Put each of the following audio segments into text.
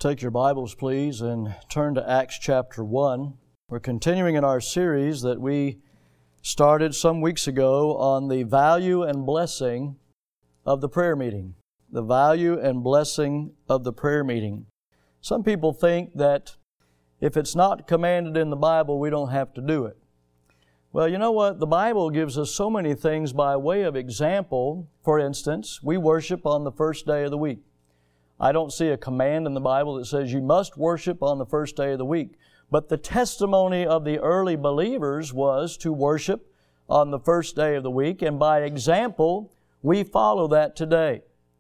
Take your Bibles, please, and turn to Acts chapter 1. We're continuing in our series that we started some weeks ago on the value and blessing of the prayer meeting. The value and blessing of the prayer meeting. Some people think that if it's not commanded in the Bible, we don't have to do it. Well, you know what? The Bible gives us so many things by way of example. For instance, we worship on the first day of the week. I don't see a command in the Bible that says you must worship on the first day of the week. But the testimony of the early believers was to worship on the first day of the week, and by example, we follow that today.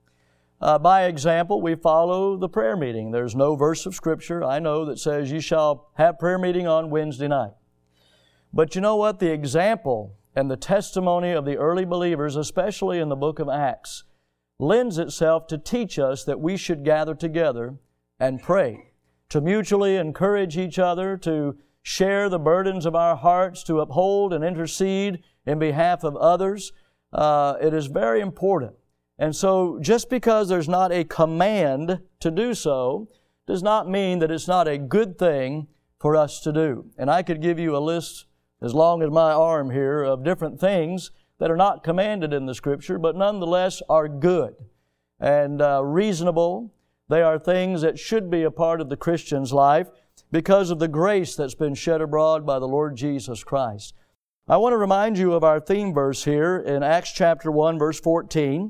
By example, we follow the prayer meeting. There's no verse of Scripture, I know, that says you shall have prayer meeting on Wednesday night. But you know what? The example and the testimony of the early believers, especially in the book of Acts, lends itself to teach us that we should gather together and pray, to mutually encourage each other, to share the burdens of our hearts, to uphold and intercede in behalf of others. It is very important. And so just because there's not a command to do so does not mean that it's not a good thing for us to do. And I could give you a list as long as my arm here of different things that are not commanded in the Scripture, but nonetheless are good and reasonable. They are things that should be a part of the Christian's life because of the grace that's been shed abroad by the Lord Jesus Christ. I want to remind you of our theme verse here in Acts chapter 1, verse 14.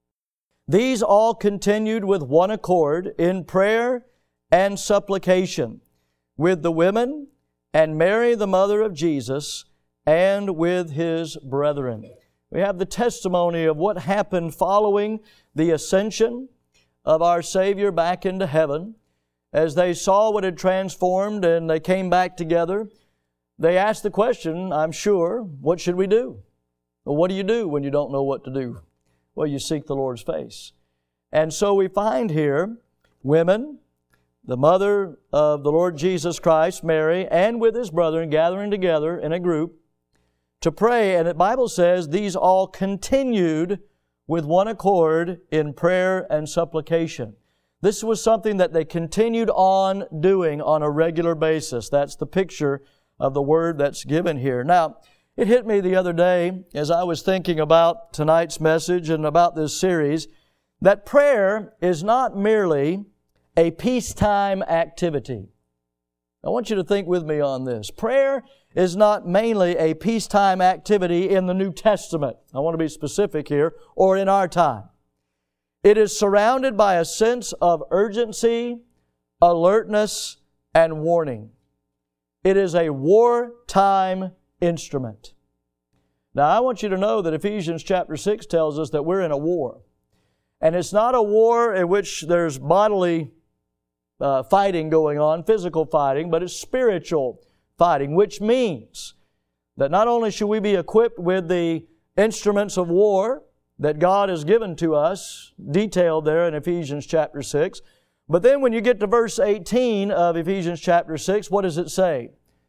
These all continued with one accord in prayer and supplication with the women and Mary, the mother of Jesus, and with His brethren. We have the testimony of what happened following the ascension of our Savior back into heaven. As they saw what had transformed and they came back together, they asked the question, I'm sure, what should we do? Well, what do you do when you don't know what to do? Well, you seek the Lord's face. And so we find here women, the mother of the Lord Jesus Christ, Mary, and with His brethren gathering together in a group to pray. And the Bible says these all continued with one accord in prayer and supplication. This was something that they continued on doing on a regular basis. That's the picture of the word that's given here. Now, it hit me the other day as I was thinking about tonight's message and about this series that prayer is not merely a peacetime activity. I want you to think with me on this. Prayer is not mainly a peacetime activity in the New Testament. I want to be specific here, or in our time. It is surrounded by a sense of urgency, alertness, and warning. It is a wartime instrument. Now, I want you to know that Ephesians chapter 6 tells us that we're in a war. And it's not a war in which there's bodily fighting going on, physical fighting, but it's spiritual fighting, which means that not only should we be equipped with the instruments of war that God has given to us, detailed there in Ephesians chapter 6, but then when you get to verse 18 of Ephesians chapter 6, what does it say?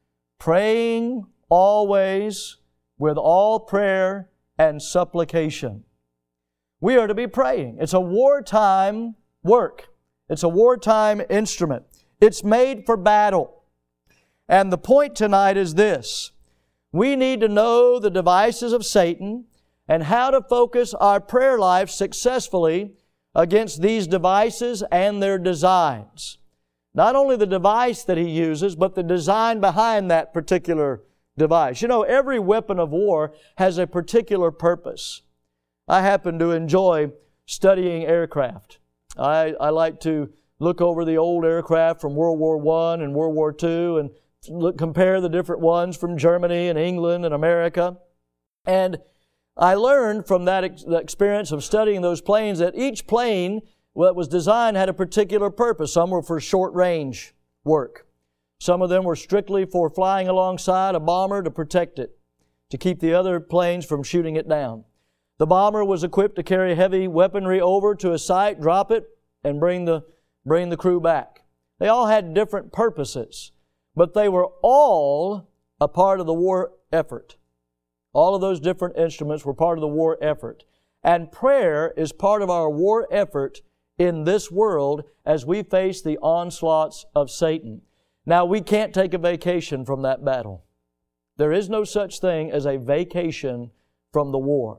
Praying always with all prayer and supplication. We are to be praying. It's a wartime work. It's a wartime instrument. It's made for battle. And the point tonight is this. We need to know the devices of Satan and how to focus our prayer life successfully against these devices and their designs. Not only the device that he uses, but the design behind that particular device. You know, every weapon of war has a particular purpose. I happen to enjoy studying aircraft. I like to look over the old aircraft from World War I and World War II and compare the different ones from Germany and England and America. And I learned from that experience of studying those planes that each plane that was designed had a particular purpose. Some were for short-range work. Some of them were strictly for flying alongside a bomber to protect it, to keep the other planes from shooting it down. The bomber was equipped to carry heavy weaponry over to a site, drop it, and bring the crew back. They all had different purposes, but they were all a part of the war effort. All of those different instruments were part of the war effort. And prayer is part of our war effort in this world as we face the onslaughts of Satan. Now, we can't take a vacation from that battle. There is no such thing as a vacation from the war.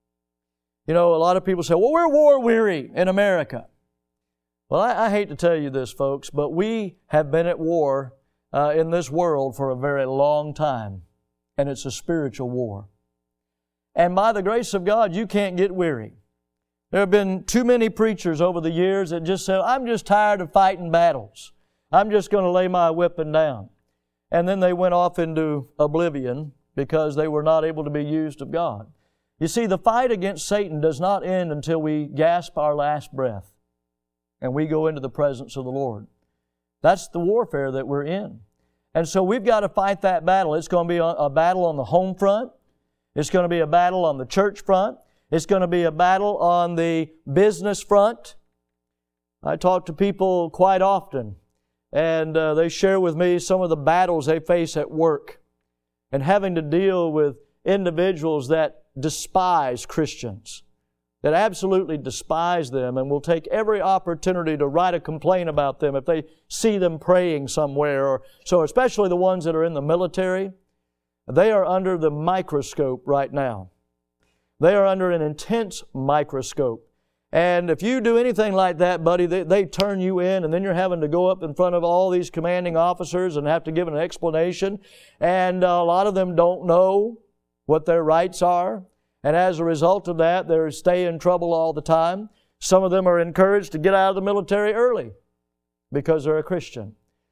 You know, a lot of people say, well, we're war weary in America. Well, I hate to tell you this, folks, but we have been at war in this world for a very long time, and it's a spiritual war. And by the grace of God, you can't get weary. There have been too many preachers over the years that just say, I'm just tired of fighting battles. I'm just going to lay my whipping down. And then they went off into oblivion because they were not able to be used of God. You see, the fight against Satan does not end until we gasp our last breath and we go into the presence of the Lord. That's the warfare that we're in. And so we've got to fight that battle. It's going to be a battle on the home front. It's going to be a battle on the church front. It's going to be a battle on the business front. I talk to people quite often, and they share with me some of the battles they face at work and having to deal with individuals that despise Christians, that absolutely despise them and will take every opportunity to write a complaint about them if they see them praying somewhere. Or so, especially the ones that are in the military, they are under the microscope right now. They are under an intense microscope. And if you do anything like that, buddy, they turn you in, and then you're having to go up in front of all these commanding officers and have to give an explanation. And a lot of them don't know what their rights are. And as a result of that, they stay in trouble all the time. Some of them are encouraged to get out of the military early because they're a Christian.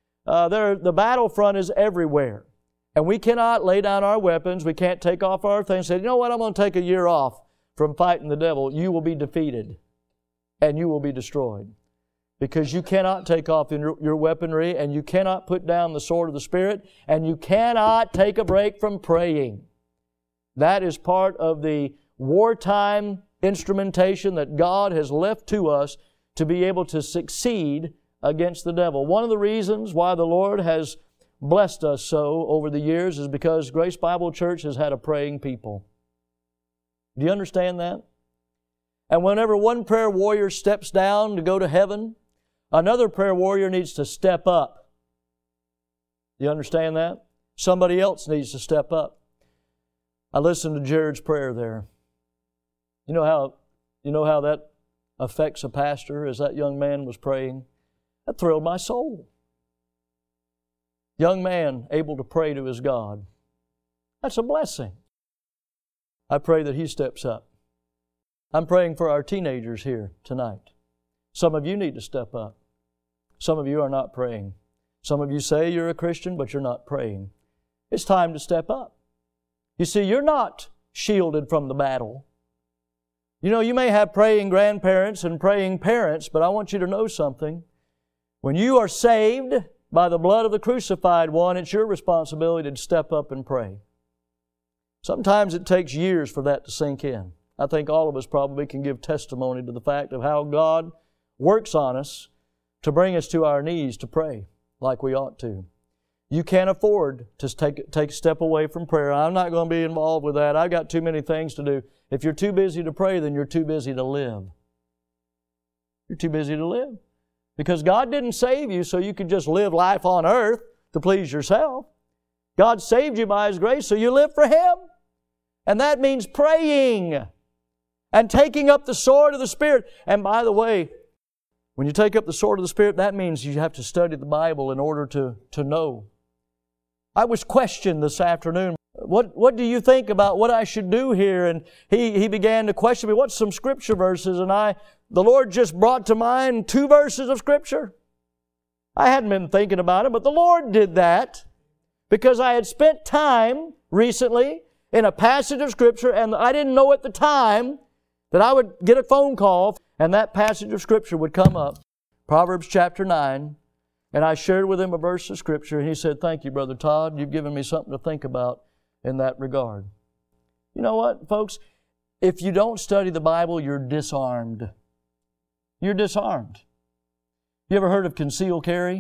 The battlefront is everywhere. And we cannot lay down our weapons. We can't take off our things and say, you know what, I'm going to take a year off from fighting the devil. You will be defeated and you will be destroyed. Because you cannot take off your weaponry, and you cannot put down the sword of the Spirit, and you cannot take a break from praying. That is part of the wartime instrumentation that God has left to us to be able to succeed against the devil. One of the reasons why the Lord has blessed us so over the years is because Grace Bible Church has had a praying people. Do you understand that? And whenever one prayer warrior steps down to go to heaven, another prayer warrior needs to step up. Do you understand that? Somebody else needs to step up. I listened to Jared's prayer there. You know how that affects a pastor as that young man was praying? That thrilled my soul. Young man able to pray to his God. That's a blessing. I pray that he steps up. I'm praying for our teenagers here tonight. Some of you need to step up. Some of you are not praying. Some of you say you're a Christian, but you're not praying. It's time to step up. You see, you're not shielded from the battle. You know, you may have praying grandparents and praying parents, but I want you to know something. When you are saved by the blood of the crucified one, it's your responsibility to step up and pray. Sometimes it takes years for that to sink in. I think all of us probably can give testimony to the fact of how God works on us to bring us to our knees to pray like we ought to. You can't afford to take a step away from prayer. I'm not going to be involved with that. I've got too many things to do. If you're too busy to pray, then you're too busy to live. You're too busy to live. Because God didn't save you so you could just live life on earth to please yourself. God saved you by His grace so you live for Him. And that means praying and taking up the sword of the Spirit. And by the way, when you take up the sword of the Spirit, that means you have to study the Bible in order to know. I was questioned this afternoon. What do you think about what I should do here? And he began to question me, what's some Scripture verses? And the Lord just brought to mind 2 verses of Scripture. I hadn't been thinking about it, but the Lord did that because I had spent time recently in a passage of Scripture, and I didn't know at the time that I would get a phone call and that passage of Scripture would come up, Proverbs chapter 9, and I shared with him a verse of Scripture, and he said, thank you, Brother Todd. You've given me something to think about in that regard. You know what, folks? If you don't study the Bible, you're disarmed. You're disarmed. You ever heard of concealed carry?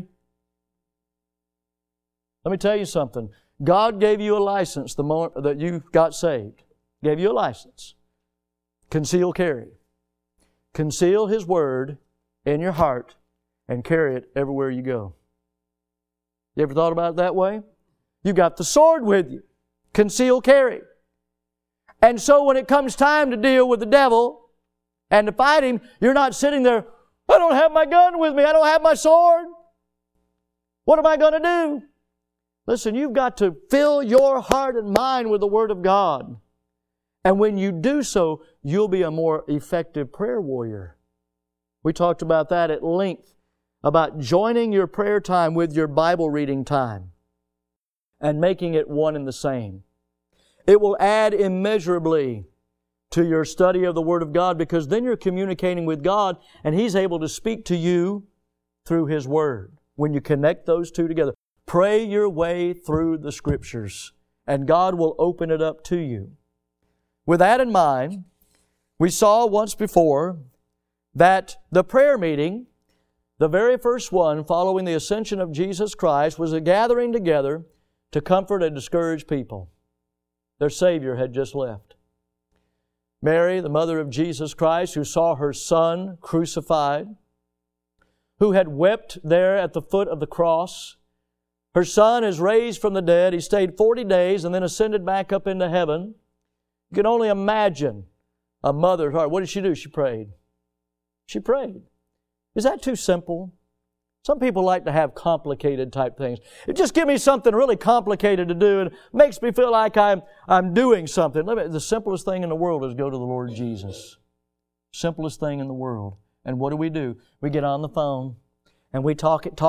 Let me tell you something. God gave you a license the moment that you got saved. Gave you a license. Conceal carry. Conceal His Word in your heart and carry it everywhere you go. You ever thought about it that way? You got the sword with you. Conceal carry. And so when it comes time to deal with the devil and to fight him, you're not sitting there, I don't have my gun with me. I don't have my sword. What am I going to do? Listen, you've got to fill your heart and mind with the Word of God. And when you do so, you'll be a more effective prayer warrior. We talked about that at length, about joining your prayer time with your Bible reading time and making it one and the same. It will add immeasurably to your study of the Word of God, because then you're communicating with God and He's able to speak to you through His Word. When you connect those two together, pray your way through the Scriptures and God will open it up to you. With that in mind, we saw once before that the prayer meeting, the very first one following the ascension of Jesus Christ, was a gathering together to comfort and discourage people. Their Savior had just left. Mary, the mother of Jesus Christ, who saw her Son crucified, who had wept there at the foot of the cross. Her Son is raised from the dead. He stayed 40 days and then ascended back up into heaven. You can only imagine a mother's heart. What did she do? She prayed. She prayed. Is that too simple? Some people like to have complicated type things. Just give me something really complicated to do and it makes me feel like I'm doing something. The simplest thing in the world is go to the Lord Jesus. Simplest thing in the world. And what do? We get on the phone and we talk it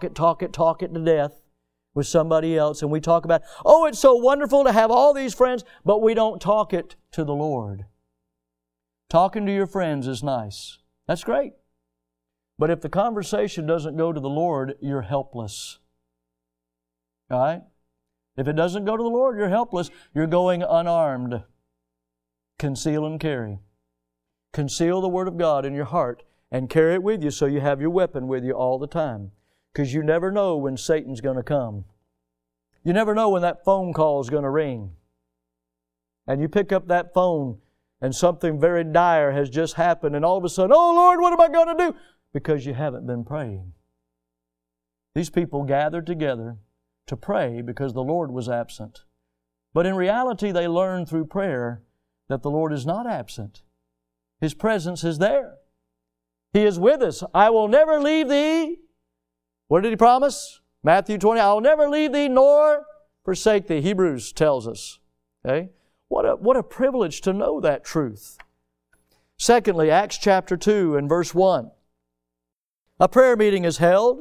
to death with somebody else, and we talk about, oh, it's so wonderful to have all these friends, but we don't talk it to the Lord. Talking to your friends is nice. That's great. But if the conversation doesn't go to the Lord, you're helpless. All right? If it doesn't go to the Lord, you're helpless. You're going unarmed. Conceal and carry. Conceal the Word of God in your heart and carry it with you so you have your weapon with you all the time. Because you never know when Satan's going to come. You never know when that phone call is going to ring. And you pick up that phone and something very dire has just happened and all of a sudden, oh Lord, what am I going to do? Because you haven't been praying. These people gathered together to pray because the Lord was absent. But in reality, they learned through prayer that the Lord is not absent. His presence is there. He is with us. I will never leave thee. What did He promise? Matthew 20, I will never leave thee nor forsake thee. Hebrews tells us. Okay? What a privilege to know that truth. Secondly, Acts chapter 2 and verse 1. A prayer meeting is held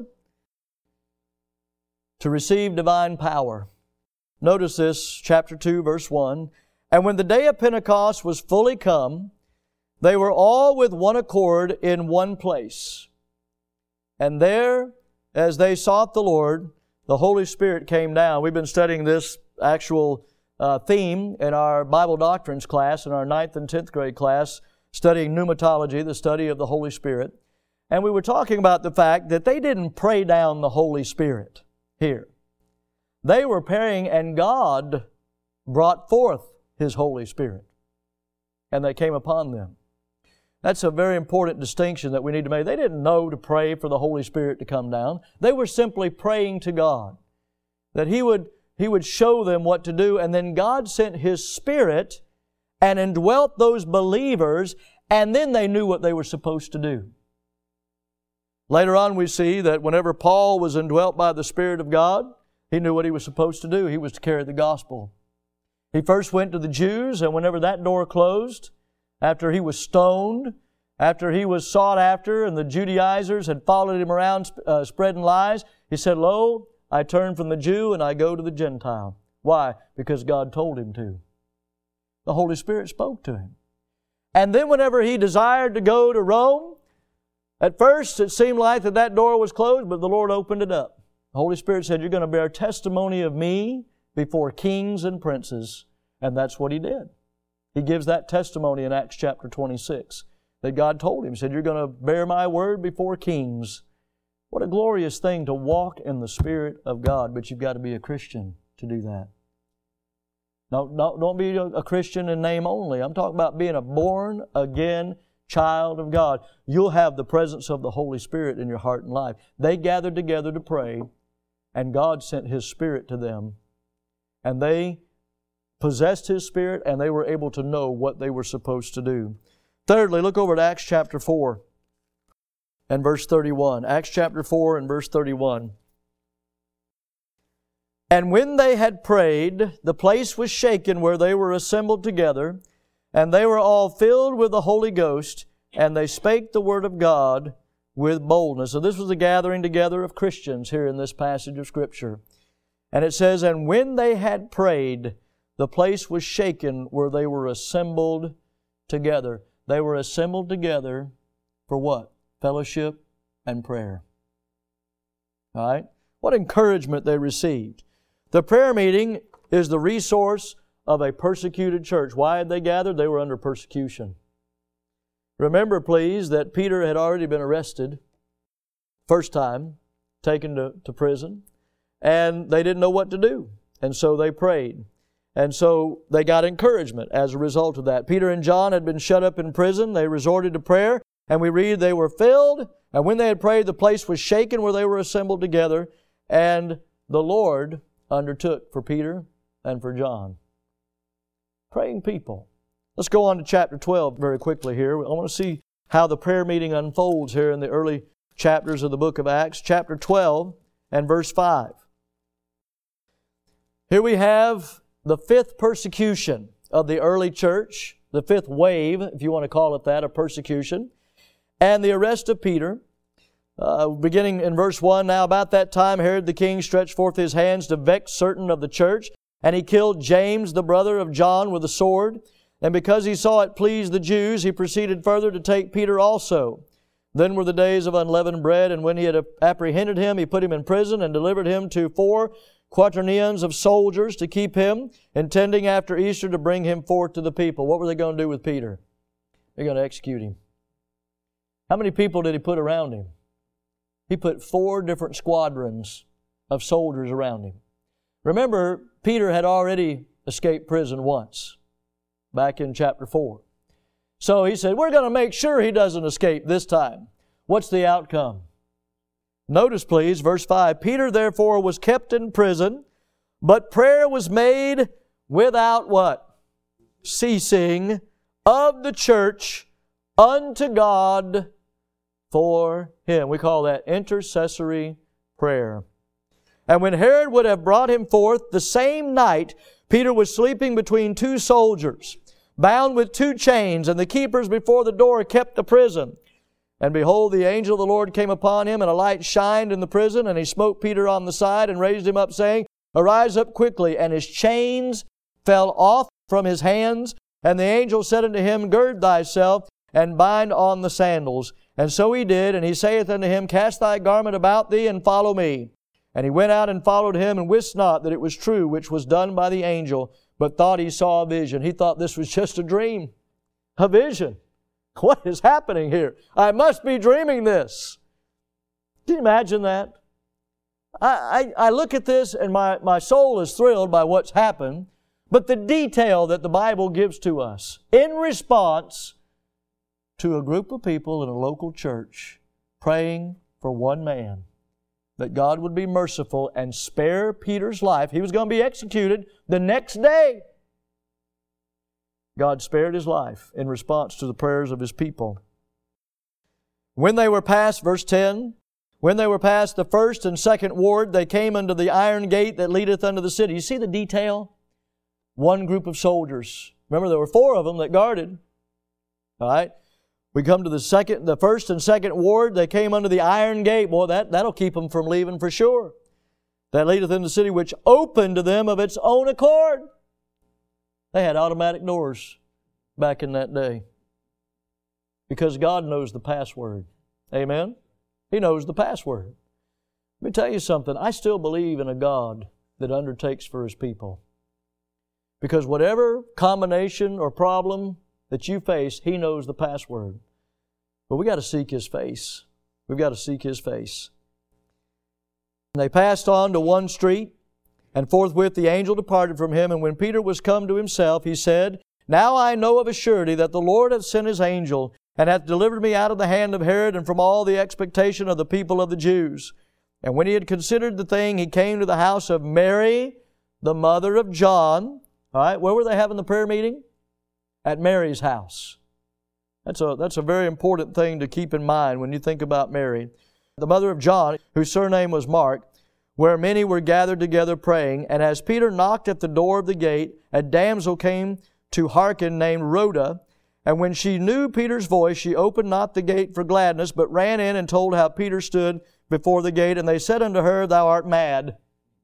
to receive divine power. Notice this, chapter 2, verse 1. And when the day of Pentecost was fully come, they were all with one accord in one place. And there, as they sought the Lord, the Holy Spirit came down. We've been studying this actual theme in our Bible Doctrines class, in our 9th and 10th grade class, studying pneumatology, the study of the Holy Spirit. And we were talking about the fact that they didn't pray down the Holy Spirit here. They were praying and God brought forth His Holy Spirit. And they came upon them. That's a very important distinction that we need to make. They didn't know to pray for the Holy Spirit to come down. They were simply praying to God that He would show them what to do, and then God sent His Spirit and indwelt those believers, and then they knew what they were supposed to do. Later on we see that whenever Paul was indwelt by the Spirit of God, he knew what he was supposed to do. He was to carry the gospel. He first went to the Jews, and whenever that door closed, after he was stoned, after he was sought after, and the Judaizers had followed him around spreading lies, he said, Lo, I turn from the Jew and I go to the Gentile. Why? Because God told him to. The Holy Spirit spoke to him. And then whenever he desired to go to Rome, at first it seemed like that door was closed, but the Lord opened it up. The Holy Spirit said, you're going to bear testimony of me before kings and princes. And that's what he did. He gives that testimony in Acts chapter 26 that God told him. He said, you're going to bear my word before kings. What a glorious thing to walk in the Spirit of God, but you've got to be a Christian to do that. No, don't be a Christian in name only. I'm talking about being a born-again child of God, you'll have the presence of the Holy Spirit in your heart and life. They gathered together to pray, and God sent His Spirit to them. And they possessed His Spirit, and they were able to know what they were supposed to do. Thirdly, look over at Acts chapter 4 and verse 31. Acts chapter 4 and verse 31. And when they had prayed, the place was shaken where they were assembled together, and they were all filled with the Holy Ghost, and they spake the word of God with boldness. So this was a gathering together of Christians here in this passage of Scripture. And it says, and when they had prayed, the place was shaken where they were assembled together. They were assembled together for what? Fellowship and prayer. All right? What encouragement they received. The prayer meeting is the resource of a persecuted church. Why had they gathered? They were under persecution. Remember, please, that Peter had already been arrested first time, taken to prison, and they didn't know what to do. And so they prayed. And so they got encouragement as a result of that. Peter and John had been shut up in prison. They resorted to prayer, and we read they were filled, and when they had prayed, the place was shaken where they were assembled together, and the Lord undertook for Peter and for John. Praying people. Let's go on to chapter 12 very quickly here. I want to see how the prayer meeting unfolds here in the early chapters of the book of Acts. Chapter 12 and verse 5. Here we have the fifth persecution of the early church, the fifth wave, if you want to call it that, of persecution, and the arrest of Peter. Beginning in verse 1, now about that time Herod the king stretched forth his hands to vex certain of the church, and he killed James, the brother of John, with a sword. And because he saw it pleased the Jews, he proceeded further to take Peter also. Then were the days of unleavened bread, and when he had apprehended him, he put him in prison and delivered him to 4 quaternions of soldiers to keep him, intending after Easter to bring him forth to the people. What were they going to do with Peter? They're going to execute him. How many people did he put around him? He put 4 different squadrons of soldiers around him. Remember, Peter had already escaped prison once, back in chapter 4. So he said, we're going to make sure he doesn't escape this time. What's the outcome? Notice, please, verse 5. Peter, therefore, was kept in prison, but prayer was made without what? Ceasing of the church unto God for him. We call that intercessory prayer. And when Herod would have brought him forth the same night, Peter was sleeping between 2 soldiers, bound with 2 chains, and the keepers before the door kept the prison. And behold, the angel of the Lord came upon him, and a light shined in the prison, and he smote Peter on the side and raised him up, saying, Arise up quickly. And his chains fell off from his hands. And the angel said unto him, Gird thyself, and bind on the sandals. And so he did, and he saith unto him, Cast thy garment about thee, and follow me. And he went out and followed him, and wist not that it was true which was done by the angel, but thought he saw a vision. He thought this was just a dream, a vision. What is happening here? I must be dreaming this. Can you imagine that? I look at this and my soul is thrilled by what's happened, but the detail that the Bible gives to us in response to a group of people in a local church praying for one man, that God would be merciful and spare Peter's life. He was going to be executed the next day. God spared his life in response to the prayers of His people. When they were past, verse 10, when they were past the first and second ward, they came unto the iron gate that leadeth unto the city. You see the detail? One group of soldiers. Remember, there were 4 of them that guarded. All right? We come to the first and second ward. They came unto the iron gate. Boy, that'll keep them from leaving for sure. That leadeth into the city, which opened to them of its own accord. They had automatic doors back in that day. Because God knows the password. Amen? He knows the password. Let me tell you something. I still believe in a God that undertakes for His people. Because whatever combination or problem that you face, He knows the password. But we got to seek His face. We've got to seek His face. And they passed on to one street, and forthwith the angel departed from him. And when Peter was come to himself, he said, Now I know of a surety that the Lord hath sent His angel, and hath delivered me out of the hand of Herod and from all the expectation of the people of the Jews. And when he had considered the thing, he came to the house of Mary, the mother of John. All right, where were they having the prayer meeting? At Mary's house. That's a very important thing to keep in mind when you think about Mary. The mother of John, whose surname was Mark, where many were gathered together praying. And as Peter knocked at the door of the gate, a damsel came to hearken named Rhoda. And when she knew Peter's voice, she opened not the gate for gladness, but ran in and told how Peter stood before the gate. And they said unto her, Thou art mad.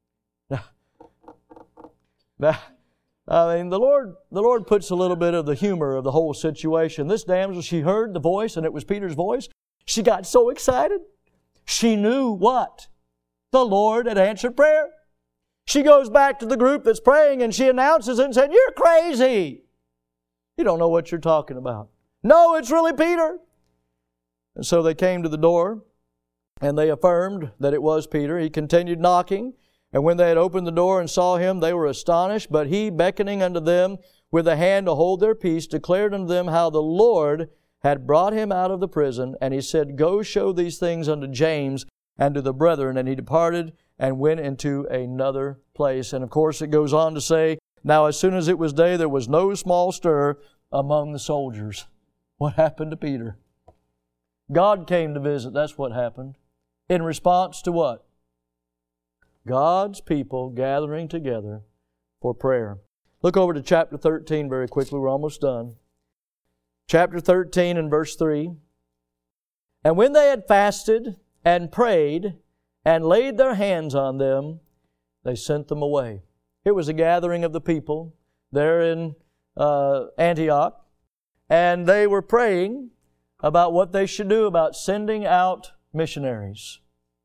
Now, I mean, the Lord puts a little bit of the humor of the whole situation. This damsel, she heard the voice, and it was Peter's voice. She got so excited. She knew what? The Lord had answered prayer. She goes back to the group that's praying, and she announces it and said, You're crazy. You don't know what you're talking about. No, it's really Peter. And so they came to the door, and they affirmed that it was Peter. He continued knocking. And when they had opened the door and saw him, they were astonished. But he, beckoning unto them with a hand to hold their peace, declared unto them how the Lord had brought him out of the prison. And he said, Go show these things unto James and to the brethren. And he departed and went into another place. And of course it goes on to say, Now as soon as it was day, there was no small stir among the soldiers. What happened to Peter? God came to visit. That's what happened. In response to what? God's people gathering together for prayer. Look over to chapter 13 very quickly. We're almost done. Chapter 13 and verse 3. And when they had fasted and prayed and laid their hands on them, they sent them away. It was a gathering of the people there in Antioch. And they were praying about what they should do about sending out missionaries.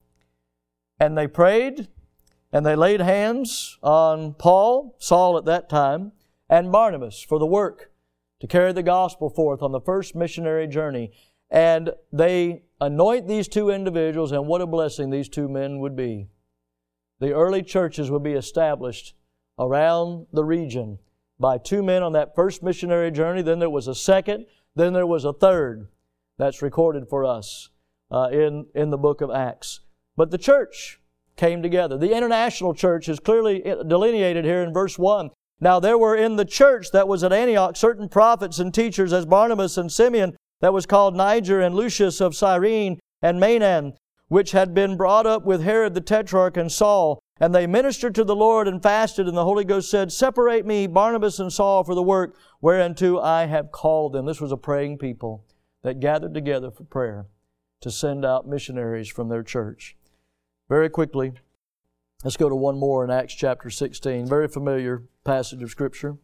And they prayed, and they laid hands on Paul, Saul at that time, and Barnabas for the work to carry the gospel forth on the first missionary journey. And they anoint these two individuals, and what a blessing these two men would be. The early churches would be established around the region by two men on that first missionary journey. Then there was a second, then there was a third. That's recorded for us in the book of Acts. But the church came together. The international church is clearly delineated here in verse 1. Now there were in the church that was at Antioch certain prophets and teachers, as Barnabas and Simeon, that was called Niger, and Lucius of Cyrene, and Manaen, which had been brought up with Herod the Tetrarch and Saul. And they ministered to the Lord and fasted, and the Holy Ghost said, Separate me, Barnabas and Saul, for the work whereunto I have called them. This was a praying people that gathered together for prayer to send out missionaries from their church. Very quickly, let's go to one more in Acts chapter 16. Very familiar passage of Scripture.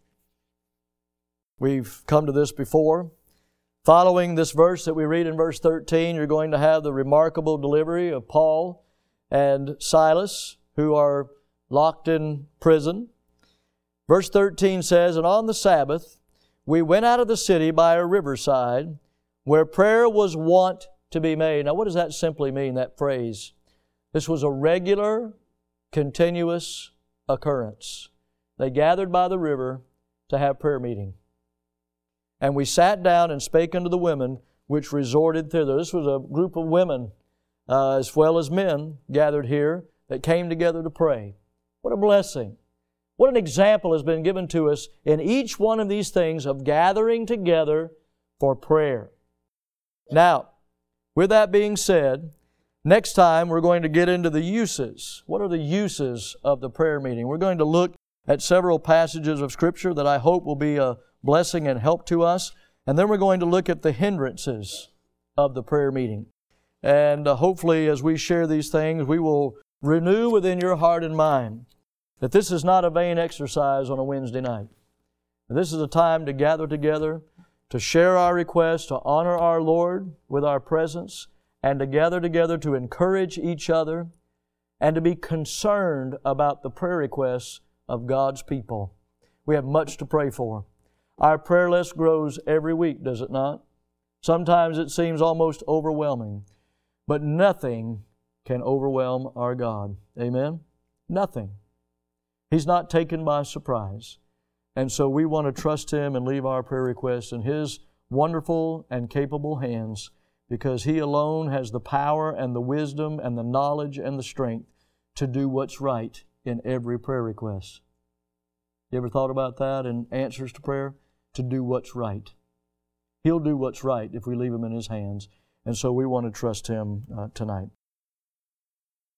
We've come to this before. Following this verse that we read in verse 13, you're going to have the remarkable delivery of Paul and Silas, who are locked in prison. Verse 13 says, And on the Sabbath we went out of the city by a riverside, where prayer was wont to be made. Now what does that simply mean, that phrase? This was a regular, continuous occurrence. They gathered by the river to have prayer meeting. And we sat down and spake unto the women which resorted thither. This was a group of women as well as men gathered here that came together to pray. What a blessing. What an example has been given to us in each one of these things of gathering together for prayer. Now, with that being said, next time we're going to get into the uses. What are the uses of the prayer meeting? We're going to look at several passages of Scripture that I hope will be a blessing and help to us. And then we're going to look at the hindrances of the prayer meeting. And hopefully as we share these things, we will renew within your heart and mind that this is not a vain exercise on a Wednesday night. This is a time to gather together, to share our requests, to honor our Lord with our presence, and to gather together to encourage each other and to be concerned about the prayer requests of God's people. We have much to pray for. Our prayer list grows every week, does it not? Sometimes it seems almost overwhelming, but nothing can overwhelm our God. Amen? Nothing. He's not taken by surprise. And so we want to trust Him and leave our prayer requests in His wonderful and capable hands, because He alone has the power and the wisdom and the knowledge and the strength to do what's right in every prayer request. You ever thought about that in answers to prayer? To do what's right. He'll do what's right if we leave Him in His hands. And so we want to trust Him tonight.